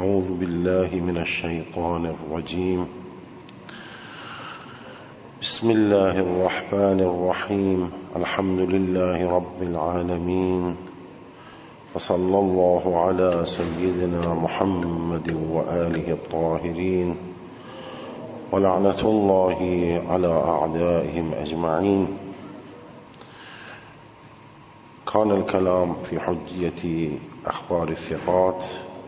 أعوذ بالله من الشيطان الرجيم. بسم الله الرحمن الرحيم. الحمد لله رب العالمين، وصلى الله على سيدنا محمد وآله الطاهرين، ولعنة الله على أعدائهم أجمعين. كان الكلام في حجية أخبار الثقات،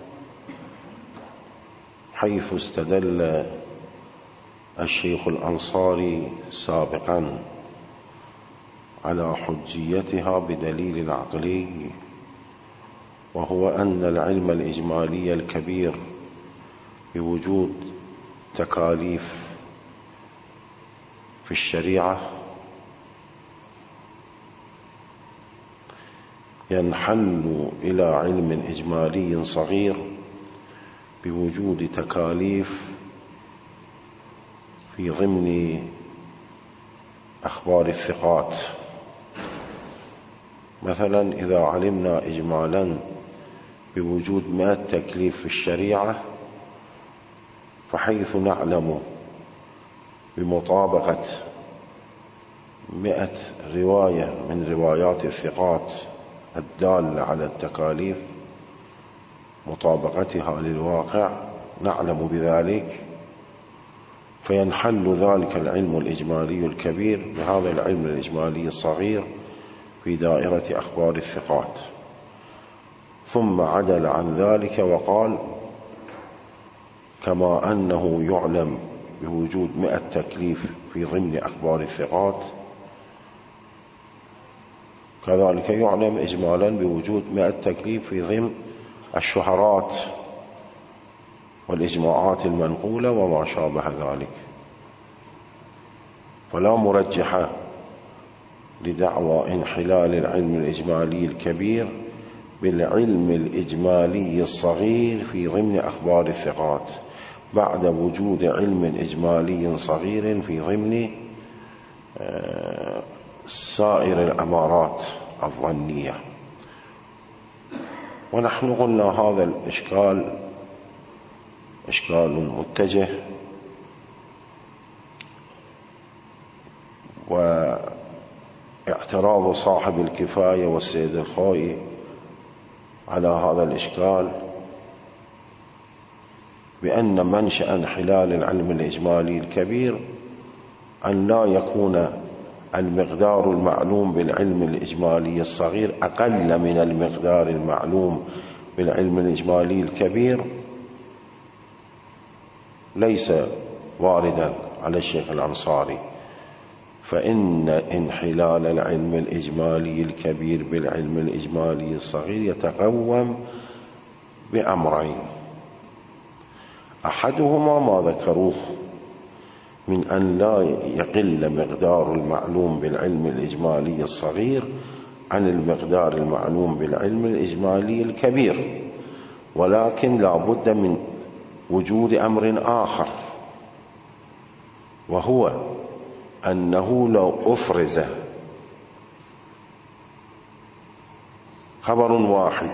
حيث استدل الشيخ الأنصاري سابقا على حجيتها بدليل العقلي، وهو أن العلم الإجمالي الكبير بوجود تكاليف في الشريعة ينحل إلى علم إجمالي صغير بوجود تكاليف في ضمن أخبار الثقات. مثلا إذا علمنا إجمالا بوجود 100 تكليف في الشريعة، فحيث نعلم بمطابقة 100 رواية من روايات الثقات الدالة على التكاليف، مطابقتها للواقع، نعلم بذلك، فينحل ذلك العلم الإجمالي الكبير بهذا العلم الإجمالي الصغير في دائرة أخبار الثقات. ثم عدل عن ذلك وقال: كما أنه يعلم بوجود 100 تكليف في ضمن أخبار الثقات، كذلك يعلم إجمالا بوجود 100 تكليف في ضمن الشهرات والإجماعات المنقولة وما شابه ذلك. فلا مرجح لدعوى انحلال العلم الإجمالي الكبير بالعلم الإجمالي الصغير في ضمن أخبار الثقات، بعد وجود علم إجمالي صغير في ضمن سائر الأمارات الظنية. ونحن قلنا هذا الإشكال إشكال متجه، واعتراض صاحب الكفاية والسيد الخوئي على هذا الإشكال بأن منشأ انحلال العلم الإجمالي الكبير أن لا يكون المقدار المعلوم بالعلم الإجمالي الصغير أقل من المقدار المعلوم بالعلم الإجمالي الكبير، ليس واردا على الشيخ الأنصاري. فإن انحلال العلم الإجمالي الكبير بالعلم الإجمالي الصغير يتقوم بأمرين: أحدهما ما ذكروه من أن لا يقل مقدار المعلوم بالعلم الإجمالي الصغير عن المقدار المعلوم بالعلم الإجمالي الكبير، ولكن لا بد من وجود أمر آخر، وهو أنه لو أفرز خبر واحد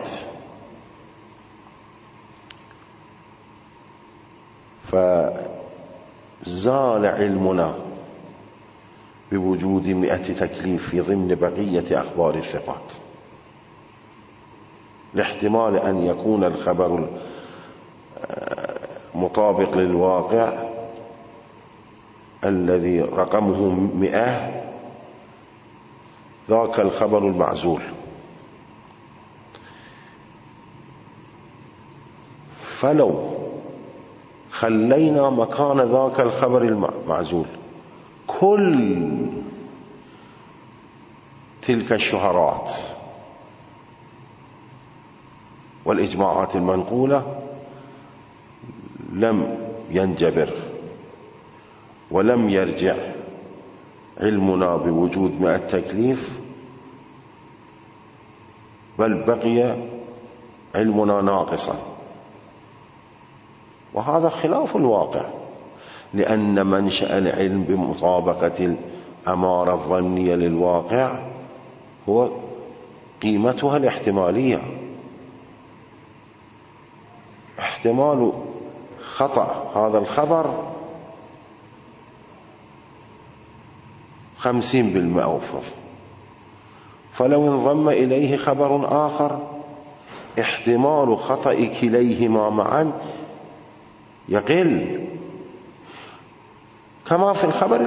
فزال علمنا بوجود 100 تكليف في ضمن بقية أخبار الثقات، لاحتمال أن يكون الخبر مطابق للواقع الذي رقمه 100، ذاك الخبر المعزول. فلو خلينا مكان ذاك الخبر المعزول كل تلك الشهرات والإجماعات المنقولة، لم ينجبر ولم يرجع علمنا بوجود 100 تكليف، بل بقي علمنا ناقصا. وهذا خلاف الواقع، لأن منشأ العلم بمطابقة الأمارة الظنية للواقع هو قيمتها الاحتمالية. احتمال خطأ هذا الخبر 50% أوفر، فلو انضم إليه خبر آخر احتمال خطأ كليهما معا يقل، كما في الخبر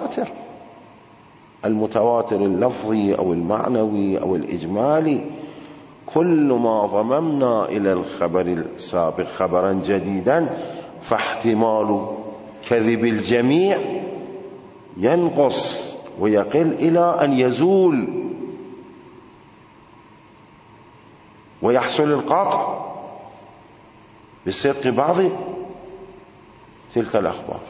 المتواتر اللفظي أو المعنوي أو الإجمالي. كل ما ضممنا إلى الخبر السابق خبرا جديدا فاحتمال كذب الجميع ينقص ويقل إلى أن يزول ويحصل القطع بصدق بعض تلك الأخبار.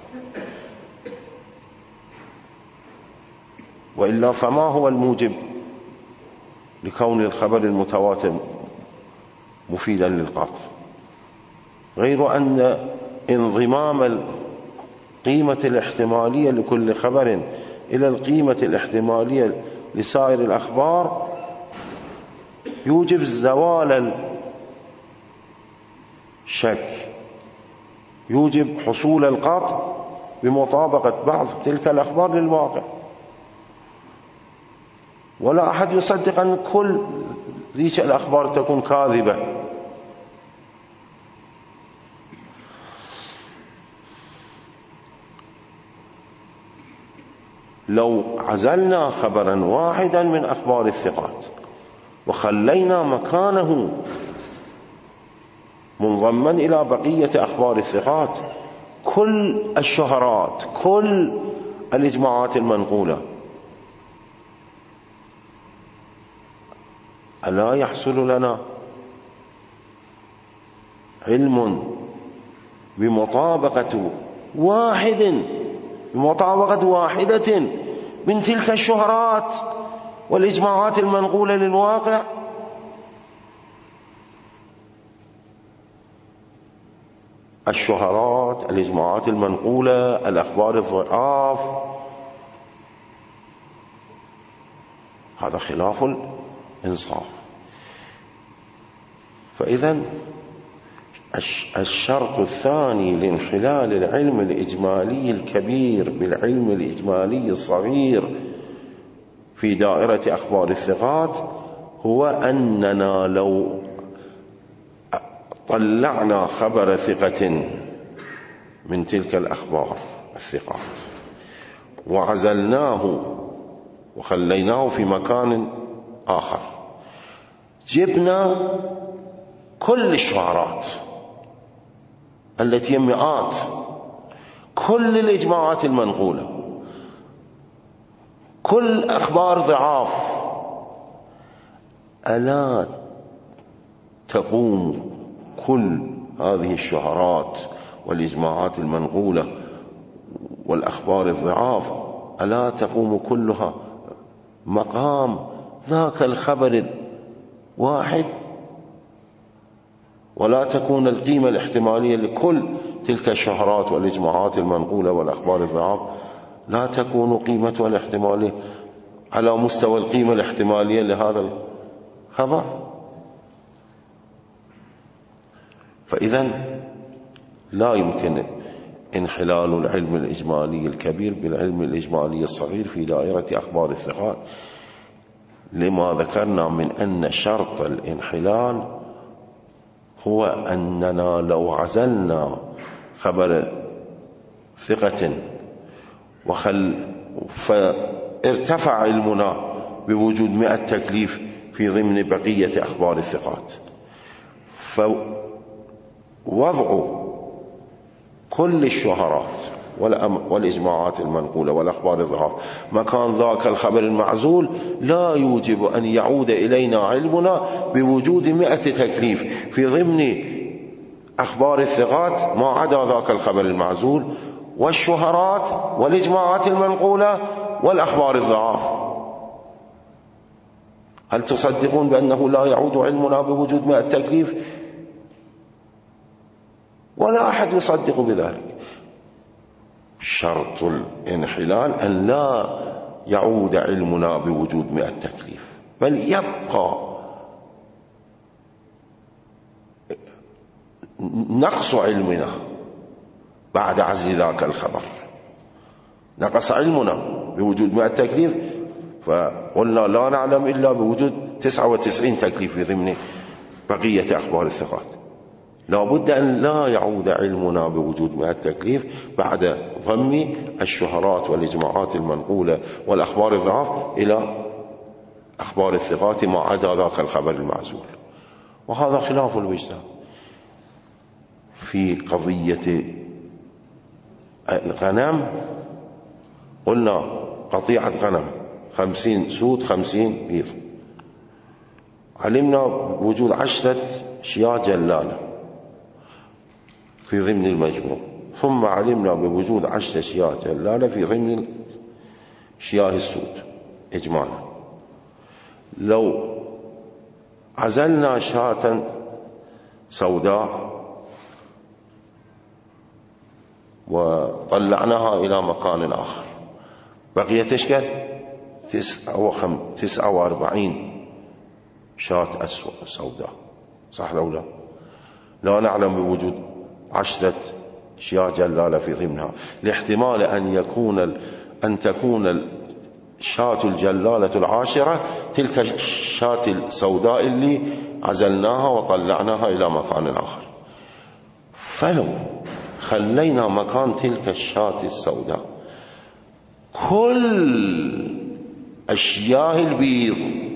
وإلا فما هو الموجب لكون الخبر المتواتر مفيدا للقطع غير أن انضمام القيمة الاحتمالية لكل خبر إلى القيمة الاحتمالية لسائر الأخبار يوجب زوال الشك، يوجب حصول القطع بمطابقة بعض تلك الأخبار للواقع. ولا أحد يصدق أن كل ذيك الأخبار تكون كاذبة. لو عزلنا خبرا واحدا من أخبار الثقات وخلينا مكانه منضما إلى بقية أخبار الثقات كل الشهرات، كل الإجماعات المنقولة، ألا يحصل لنا علم بمطابقة واحدة من تلك الشهرات والإجماعات المنقولة للواقع؟ الشهرات، الإجماعات المنقولة، الأخبار الضعاف، هذا خلاف الإنصاف. فإذا الشرط الثاني لانحلال العلم الإجمالي الكبير بالعلم الإجمالي الصغير في دائرة أخبار الثقات هو أننا لو طلعنا خبر ثقة من تلك الأخبار الثقات وعزلناه وخليناه في مكان آخر، جبنا كل الشهرات التي مئات، كل الإجماعات المنقولة، كل أخبار ضعاف، ألا تقوم كل هذه الشهرات والإجماعات المنقولة والأخبار الضعاف ألا تقوم كلها مقام ذاك الخبر الواحد؟ ولا تكون القيمة الاحتمالية لكل تلك الشهرات والإجماعات المنقولة والأخبار الضعاف لا تكون قيمتها الاحتمالية على مستوى القيمة الاحتمالية لهذا الخبر. فإذا لا يمكن انحلال العلم الإجمالي الكبير بالعلم الإجمالي الصغير في دائرة أخبار الثقات، لما ذكرنا من أن شرط الانحلال هو أننا لو عزلنا خبر ثقة فارتفع علمنا بوجود 100 تكليف في ضمن بقية أخبار الثقات، فوضع كل الشهرات والإجماعات المنقولة والأخبار الضعاف مكان ذاك الخبر المعزول لا يوجب أن يعود إلينا علمنا بوجود 100 تكليف في ضمن أخبار الثقات ما عدا ذاك الخبر المعزول والشهرات والإجماعات المنقولة والأخبار الضعاف. هل تصدقون بأنه لا يعود علمنا بوجود 100 تكليف؟ ولا أحد يصدق بذلك. شرط الانحلال أن لا يعود علمنا بوجود 100 تكليف، بل يبقى نقص علمنا بعد عزل ذاك الخبر. نقص علمنا بوجود 100 تكليف، فقلنا لا نعلم إلا بوجود 99 تكليف في ضمن بقية أخبار الثقات. لا بد أن لا يعود علمنا بوجود 100 تكليف بعد ضم الشهرات والإجماعات المنقولة والأخبار الضعاف إلى أخبار الثقات ما عدا ذاك الخبر المعزول. وهذا خلاف الوجدان. في قضية الغنم قلنا قطيعة غنم 50 سود 50 بيض، علمنا بوجود 10 شياه جلالة في ضمن المجموع، ثم علمنا بوجود 10 شياه جلالة في ضمن شياه السود إجمالا. لو عزلنا شاة سوداء وطلعناها إلى مكان آخر بقيت ايش قد 49 شاة سوداء، صح لو لا؟ لا نعلم بوجود 10 شياه جلالة في ضمنها، لاحتمال أن تكون الشاة الجلالة العاشرة تلك الشاة السوداء اللي عزلناها وطلعناها إلى مكان آخر. فلو خلينا مكان تلك الشاة السوداء كل الشياه البيض،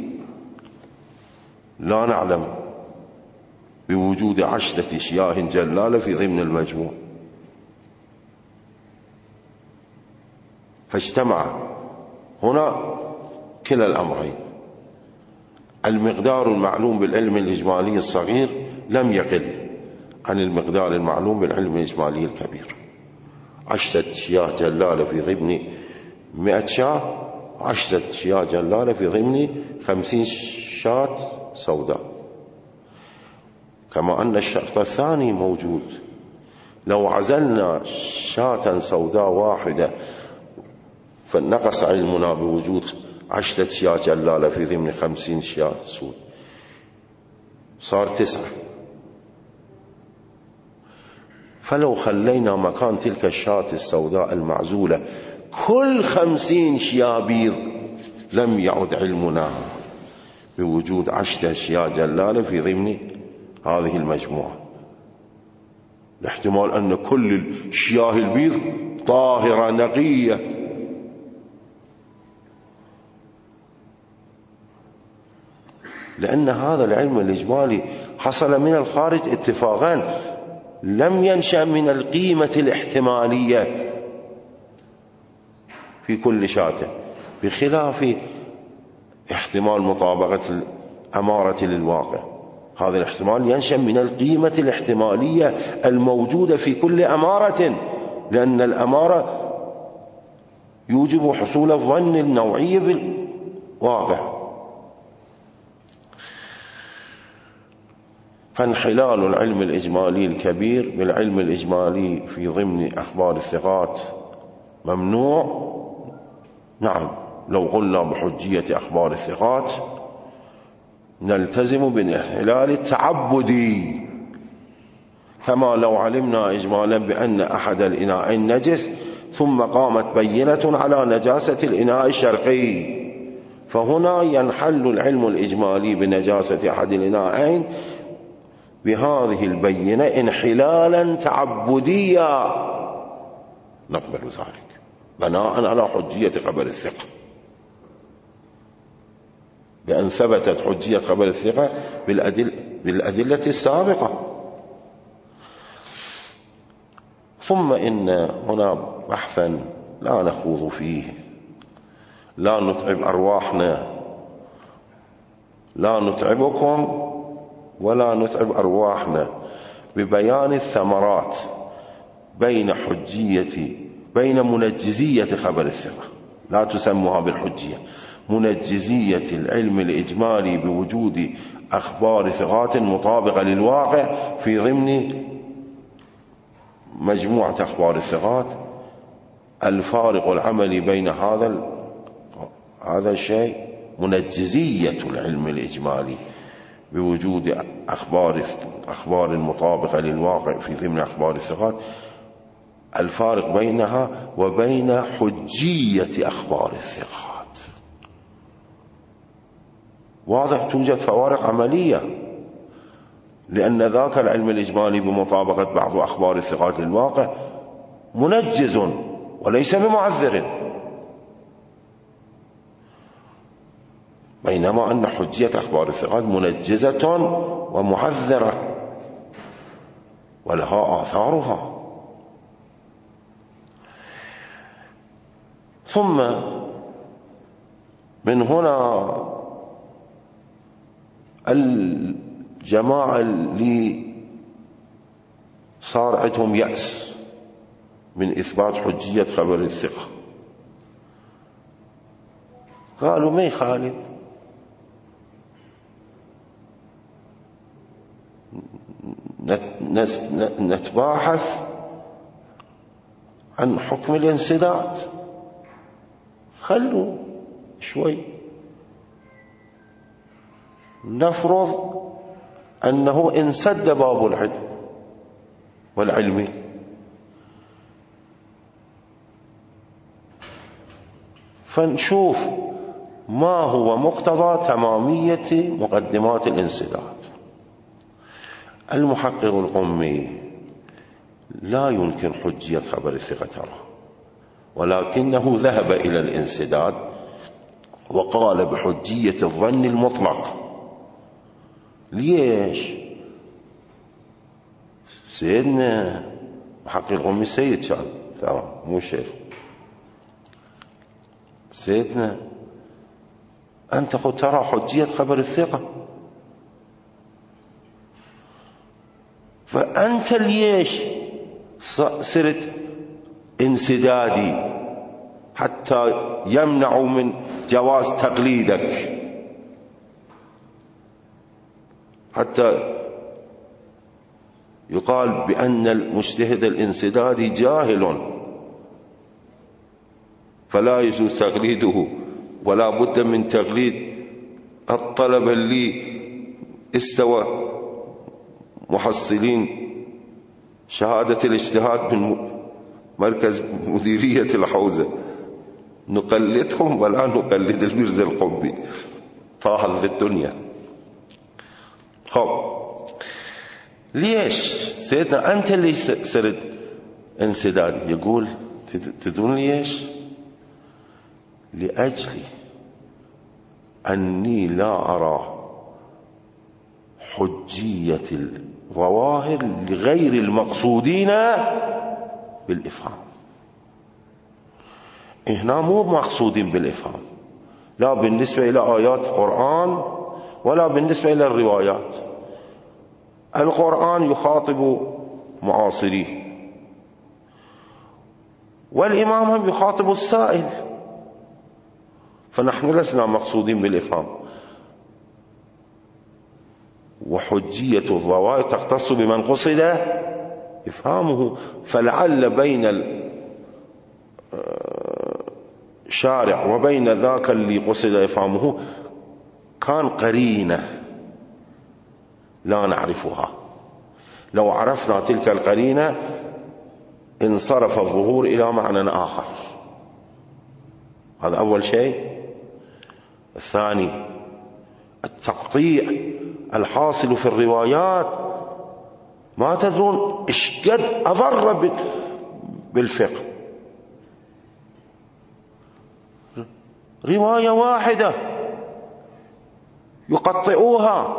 لا نعلم بوجود 10 شياه جلالة في ضمن المجموع. فاجتمع هنا كلا الأمرين. المقدار المعلوم بالعلم الإجمالي الصغير لم يقل عن المقدار المعلوم بالعلم الإجمالي الكبير. 10 شياه جلالة في ضمن 100 شاة، 10 شياه جلالة في ضمن 50 شاة سوداء. كما أن الشرط الثاني موجود، لو عزلنا شاة سوداء واحدة فنقص علمنا بوجود 10 شياه جلالة في ضمن 50 شياه سود، صار 9. فلو خلينا مكان تلك الشاة السوداء المعزولة كل 50 شياه بيض لم يعد علمنا بوجود 10 شياه جلالة في ضمن هذه المجموعة، لاحتمال أن كل الشياه البيض طاهرة نقية. لأن هذا العلم الإجمالي حصل من الخارج اتفاقا، لم ينشأ من القيمة الاحتمالية في كل شاة، بخلاف احتمال مطابقة الأمارة للواقع. هذا الاحتمال ينشأ من القيمة الاحتمالية الموجودة في كل أمارة، لأن الأمارة يوجب حصول الظن النوعي بالواقع. فانحلال العلم الإجمالي الكبير بالعلم الإجمالي في ضمن أخبار الثقات ممنوع. نعم، لو قلنا بحجية أخبار الثقات نلتزم بالانحلال التعبدي، كما لو علمنا إجمالا بأن أحد الإناءين نجس ثم قامت بينة على نجاسة الإناء الشرقي، فهنا ينحل العلم الإجمالي بنجاسة أحد الإناءين بهذه البينة انحلالا تعبديا، نقبل ذلك بناء على حجية خبر الثقة، بأن ثبتت حجية خبر الثقة بالأدلة السابقة. ثم إن هنا بحثا لا نخوض فيه، لا نتعب أرواحنا، لا نتعبكم ولا نتعب أرواحنا ببيان الثمرات بين منجزية خبر الثقة، لا تسموها بالحجية، منجزية العلم الإجمالي بوجود أخبار ثقات مطابقة للواقع في ضمن مجموعة أخبار الثقات. الفارق العملي بين هذا الشيء منجزية العلم الإجمالي بوجود أخبار مطابقة للواقع في ضمن أخبار الثقات، الفارق بينها وبين حجية أخبار الثقات. واضح توجد فوارق عملية، لأن ذاك العلم الإجمالي بمطابقة بعض أخبار الثقات للواقع منجز وليس بمعذر، بينما أن حجية أخبار الثقات منجزة ومعذرة ولها آثارها. ثم من هنا الجماعة اللي صار عندهم يأس من إثبات حجية خبر الثقة قالوا ما يخالف، نتباحث عن حكم الانسداد، خلوا شوي نفرض أنه انسد باب العلم والعلم، فنشوف ما هو مقتضى تمامية مقدمات الانسداد. المحقق القمي لا ينكر حجية خبر الثقة ترى، ولكنه ذهب إلى الانسداد وقال بحجية الظن المطلق. ليش؟ سيدنا محقق القمي السيد كان ترى مو شيخ. سيدنا أنت قلت ترى حجية خبر الثقة، فأنت ليش صرت انسدادي حتى يمنعوا من جواز تقليدك، حتى يقال بأن المجتهد الانسدادي جاهل فلا يجوز تقليده، ولا بد من تقليد الطلبة اللي استوى محصلين شهادة الاجتهاد من مركز مديرية الحوزة، نقلدهم ولا نقلد الميرزا القبي، طاحت الدنيا. خب ليش سيدنا أنت اللي صرت انسداد؟ يقول تدرون ليش؟ لأجل أني لا أرى حجية الظواهر لغير المقصودين بالإفهام. هنا مو مقصودين بالإفهام، لا بالنسبة إلى آيات القرآن ولا بالنسبة إلى الروايات. القرآن يخاطب معاصريه، والإمام هم يخاطب السائل، فنحن لسنا مقصودين بالإفهام. وحجية الظواهر تختص بمن قصد إفهامه، فلعل بين الشارع وبين ذاك اللي قصد إفهامه كان قرينة لا نعرفها. لو عرفنا تلك القرينة انصرف الظهور إلى معنى آخر. هذا أول شيء. الثاني التقطيع الحاصل في الروايات، ما تدرون إيش قد أضر بالفقه. رواية واحدة يقطعوها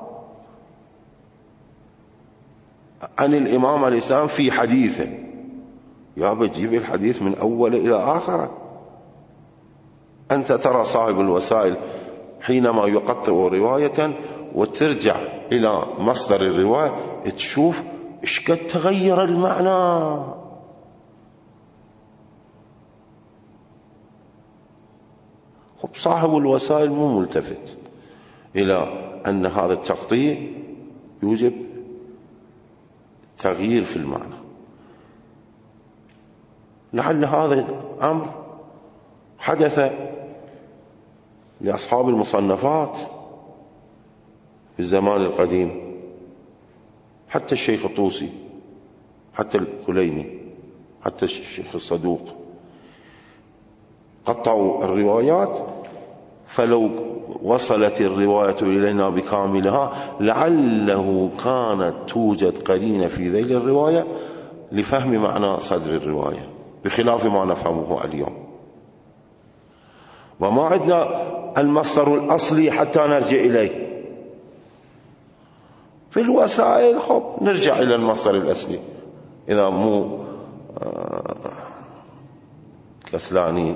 عن الإمام عليه السلام في حديثه، يا بتجيب الحديث من أول إلى آخره. أنت ترى صاحب الوسائل حينما يقطع رواية وترجع إلى مصدر الرواية تشوف إيش قد تغير المعنى. خب صاحب الوسائل مو ملتفت إلى أن هذا التقطيع يوجب تغيير في المعنى. لعل هذا الأمر حدث لأصحاب المصنفات في الزمان القديم، حتى الشيخ الطوسي، حتى الكليني، حتى الشيخ الصدوق قطعوا الروايات، فلو وصلت الرواية إلينا بكاملها لعله كانت توجد قرينة في ذيل الرواية لفهم معنى صدر الرواية بخلاف ما نفهمه اليوم. وما عندنا المصدر الأصلي حتى نرجع إليه في الوسائل. خب نرجع إلى المصدر الأصلي إذا مو كسلانين.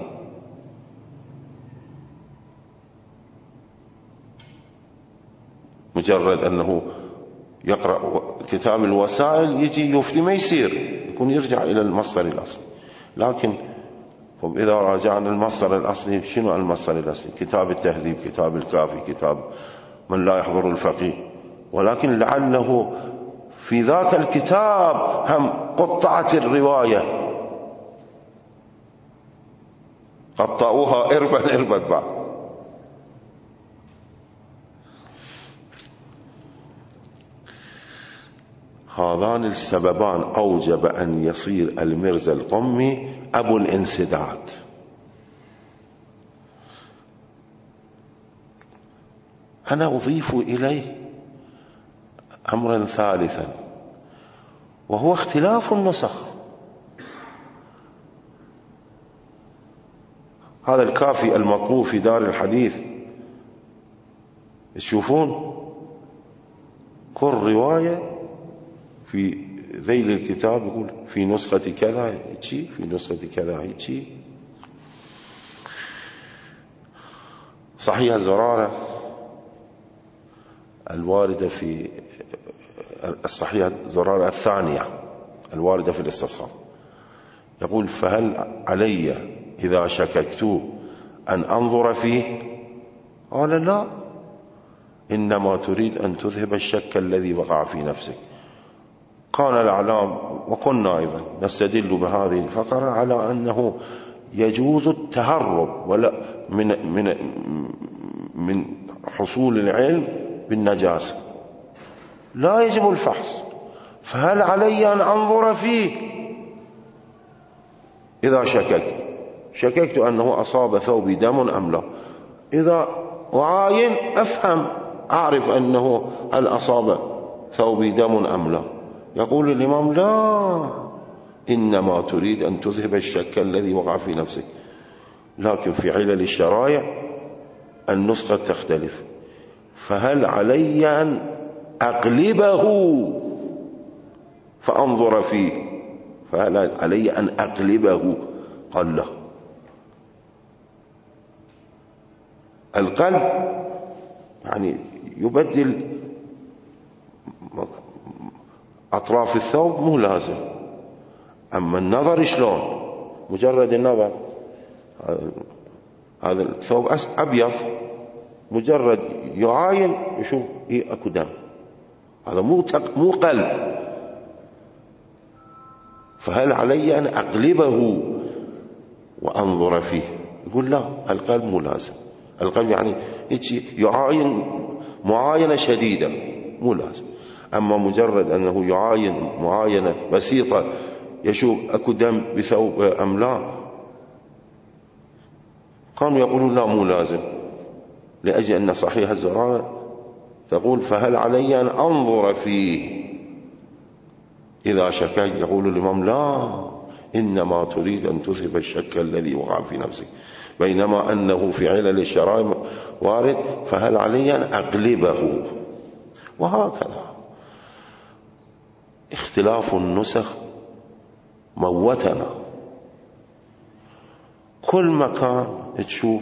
مجرد أنه يقرأ كتاب الوسائل يجي يفتي ما يصير، يكون يرجع إلى المصدر الأصلي. لكن إذا راجعنا المصدر الأصلي، شنو المصدر الأصلي؟ كتاب التهذيب، كتاب الكافي، كتاب من لا يحضر الفقيه. ولكن لعله في ذاك الكتاب هم قطعت الرواية، قطعوها إربا بعد. هذان السببان أوجب أن يصير الميرزا القمي أبو الانسداد. أنا أضيف إليه أمرا ثالثا، وهو اختلاف النسخ. هذا الكافي المطلوب في دار الحديث، تشوفون كل رواية في ذيل الكتاب يقول في نسخة كذا هيجي، في نسخة كذا هيجي. صحيح الزرارة الواردة في الصحيح الزرارة الثانية الواردة في الاستصحاب يقول فهل علي إذا شككت أن أنظر فيه؟ قال لا، إنما تريد أن تذهب الشك الذي وقع في نفسك. كان الأعلام وكنا أيضا نستدل بهذه الفقرة على أنه يجوز التهرب ولا من حصول العلم بالنجاسة، لا يجب الفحص. فهل علي أن أنظر فيه إذا شككت أنه أصاب ثوبي دم أم لا؟ إذا أعاين أفهم، أعرف أنه هل أصاب ثوبي دم أم لا. يقول الإمام لا، إنما تريد أن تذهب الشك الذي وقع في نفسك. لكن في علل الشرائع النسخة تختلف. فهل علي أن أقلبه فأنظر فيه؟ فهل علي أن أقلبه؟ قال لا. القلب يعني يبدل أطراف الثوب، مو لازم. أما النظر شلون؟ مجرد النظر، هذا الثوب أبيض، مجرد يعاين يشوف إيه أكو دم، هذا مو قلب. فهل علي أن أقلبه وأنظر فيه؟ يقول لا، القلب مو لازم. القلب يعني يعاين معاينة شديدة، مو لازم. أما مجرد أنه يعاين معاينة بسيطة يشوف أكو دم بثوب أم لا، كانوا يقولون لا، مو لازم، لأجل أن صحيح الزرارة تقول فهل علي أن أنظر فيه إذا شكك؟ يقول الإمام لا، إنما تريد أن تذهب الشك الذي وقع في نفسك. بينما أنه في علل الشرائع وارد فهل علي أن أقلبه. وهكذا اختلاف النسخ موتنا. كل مكان تشوف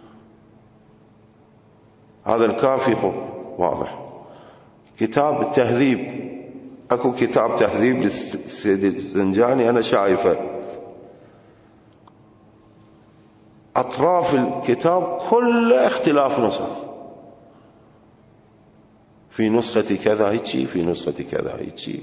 هذا الكافي واضح. كتاب التهذيب، اكو كتاب تهذيب للسيد الزنجاني أنا شايفه، أطراف الكتاب كل اختلاف نسخ، في نسخة كذا هيجي، في نسخة كذا هيجي.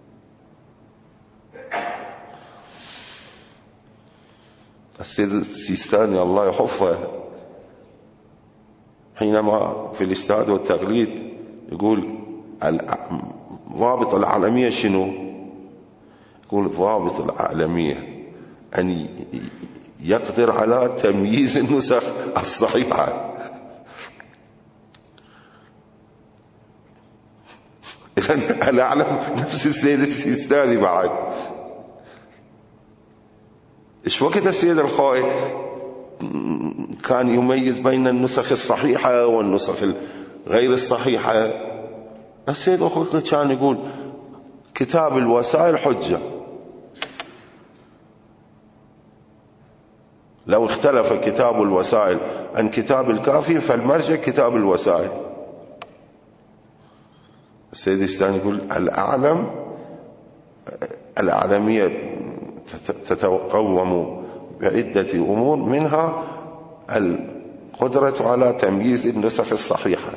السيد السيستاني الله يحفظه حينما في الإجتهاد والتقليد يقول ضابط العالمية شنو؟ يقول ضابط العالمية أن يقدر على تمييز النسخ الصحيحة. إذن الأعلم نفس السيد السيستاني بعد. إيش وقت السيد الخوئي كان يميز بين النسخ الصحيحة والنسخ غير الصحيحة. السيد الخوئي كان يقول كتاب الوسائل حجة، لو اختلف كتاب الوسائل عن كتاب الكافي فالمرجع كتاب الوسائل. السيد السيستاني يقول الأعلمية تتقوم بعدة أمور، منها القدرة على تمييز النسخ الصحيحة.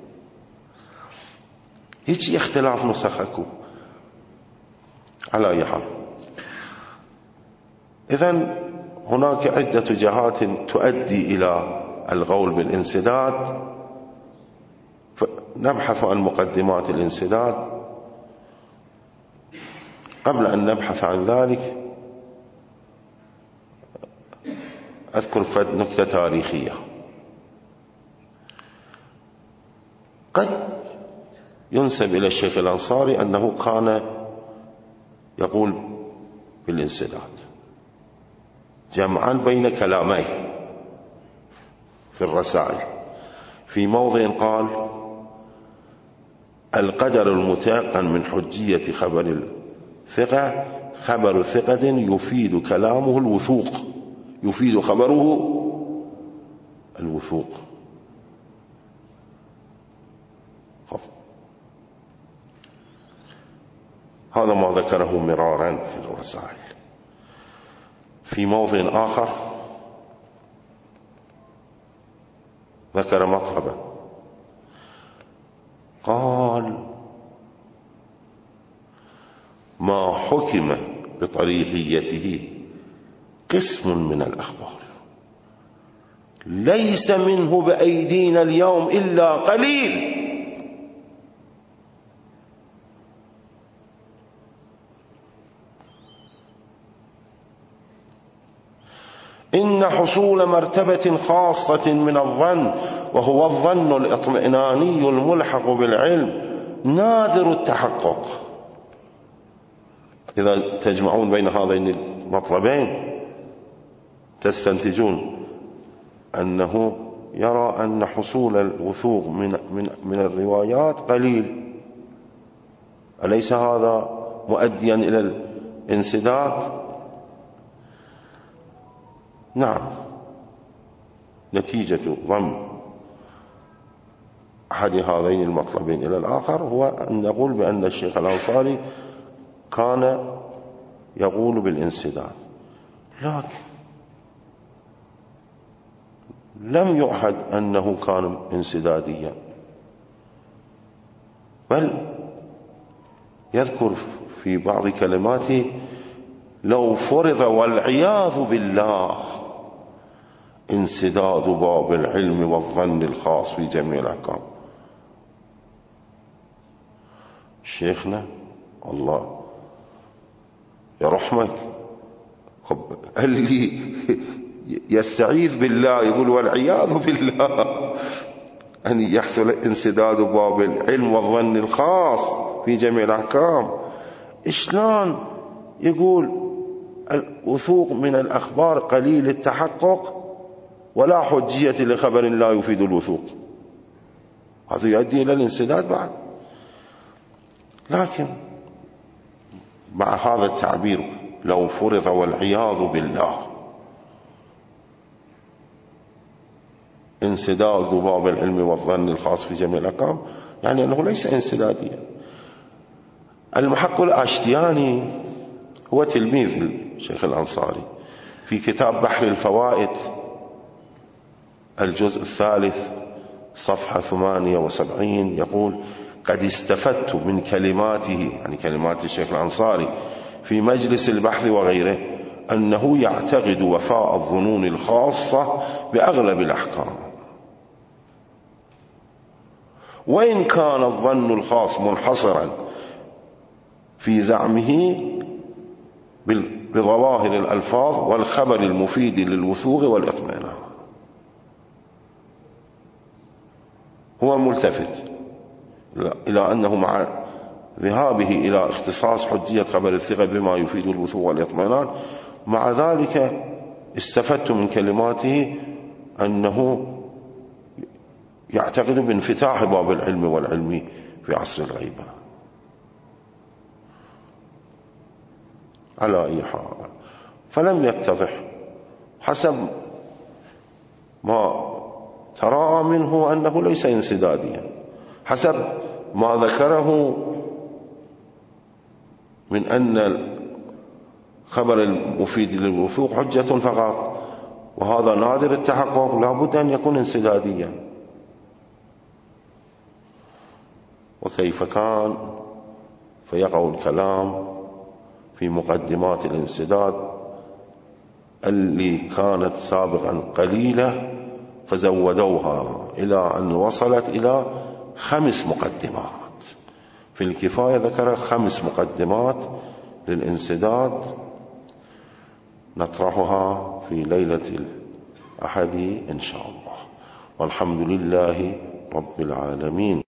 يجي اختلاف نسخكم على أي حال. إذن هناك عدة جهات تؤدي إلى القول بالانسداد. نبحث عن مقدمات الانسداد. قبل أن نبحث عن ذلك أذكر نكتة تاريخية. قد ينسب إلى الشيخ الأنصاري أنه كان يقول بالانسداد جمعا بين كلاميه في الرسائل. في موضع قال: القدر المتيقن من حجية خبر الثقة خبر ثقة يفيد كلامه الوثوق، يفيد خبره الوثوق. هذا ما ذكره مرارا في الرسائل. في موضع آخر ذكر مطلبا قال: ما حكم بطريقيته قسم من الأخبار ليس منه بأيدينا اليوم إلا قليل، إن حصول مرتبة خاصة من الظن، وهو الظن الاطمئناني الملحق بالعلم، نادر التحقق. إذا تجمعون بين هذين المطلبين تستنتجون أنه يرى أن حصول الوثوق من الروايات قليل. أليس هذا مؤديا إلى الانسداد؟ نعم. نتيجة ضم أحد هذين المطلبين إلى الآخر هو أن نقول بأن الشيخ الأنصاري كان يقول بالانسداد، لكن لم يعهد أنه كان انسداديا، بل يذكر في بعض كلماته: لو فرض والعياذ بالله انسداد باب العلم والظن الخاص في جميع الأحكام. شيخنا الله يرحمك، اللي يستعيذ بالله يقول والعياذ بالله أن يحصل انسداد باب العلم والظن الخاص في جميع الأحكام، إشلون يقول الوثوق من الأخبار قليل التحقق ولا حجية لخبر لا يفيد الوثوق؟ هذا يؤدي إلى الانسداد بعد. لكن مع هذا التعبير لو فرض والعياذ بالله انسداد باب العلم والظن الخاص في جميع الأحكام، يعني أنه ليس انسداديا. المحق الآشتياني هو تلميذ الشيخ الأنصاري، في كتاب بحر الفوائد الجزء 3 صفحة 78 يقول: قد استفدت من كلماته، يعني كلمات الشيخ الأنصاري، في مجلس البحث وغيره، أنه يعتقد وفاء الظنون الخاصة بأغلب الأحكام، وإن كان الظن الخاص منحصرا في زعمه بظواهر الألفاظ والخبر المفيد للوثوق والإطمئنان. هو ملتفت إلى أنه مع ذهابه إلى اختصاص حجية خبر الثقة بما يفيد الوثوق والإطمئنان، مع ذلك استفدت من كلماته أنه يعتقد بانفتاح باب العلم والعلم في عصر الغيبة. على أي حال، فلم يتضح حسب ما ترى منه أنه ليس انسداديا، حسب ما ذكره من أن خبر المفيد للوثوق حجة فقط، وهذا نادر التحقق، لا بد أن يكون انسداديا. وكيف كان فيقع الكلام في مقدمات الانسداد اللي كانت سابقا قليلة فزودوها إلى أن وصلت إلى 5 مقدمات. في الكفاية ذكر 5 مقدمات للانسداد نطرحها في ليلة الأحد إن شاء الله، والحمد لله رب العالمين.